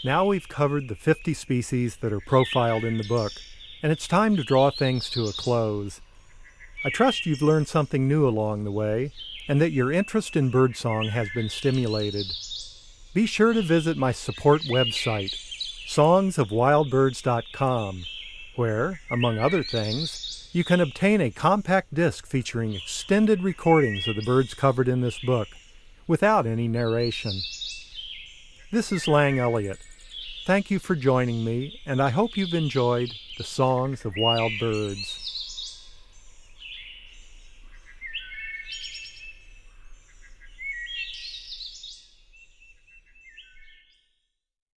Now we've covered the 50 species that are profiled in the book, and it's time to draw things to a close. I trust you've learned something new along the way, and that your interest in birdsong has been stimulated. Be sure to visit my support website, songsofwildbirds.com, where, among other things, you can obtain a compact disc featuring extended recordings of the birds covered in this book, without any narration. This is Lang Elliott. Thank you for joining me, and I hope you've enjoyed the Songs of Wild Birds.